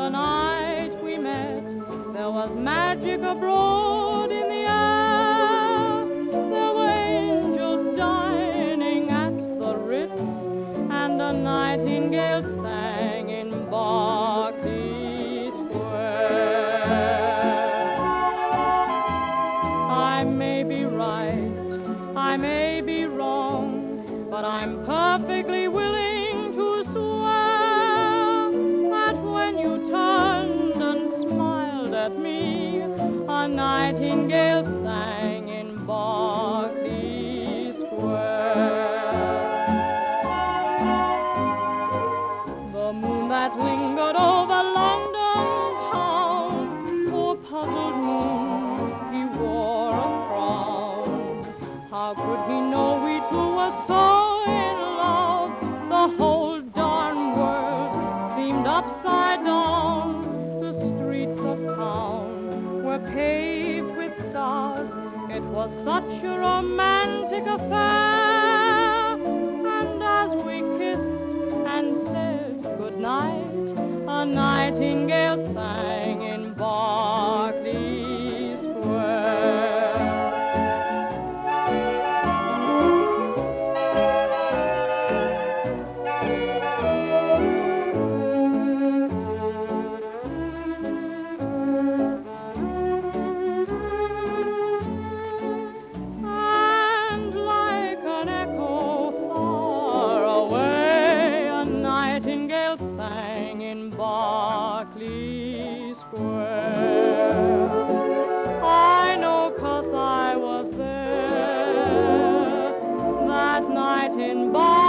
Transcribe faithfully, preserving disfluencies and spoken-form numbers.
the night we met, there was magic abroad in the air. There were angels dining at the Ritz, and a nightingale sang in Berkeley Square. I may be right, I may be wrong, but I'm perfectly willing to swear that when you turned and smiled at me, a nightingale sang in Berkeley Square. The moon that lingered over London's town, poor puzzled moon, he wore a frown. How could he know we two were so in love? The whole darn world seemed upside down. The streets of town were paved with stars. It was such a romantic affair. And as we kissed and said goodnight, a nightingale sang in Berkeley Square. And like an echo far away, a nightingale sang in Berkeley Square. I know 'cause I was there that night in Berkeley.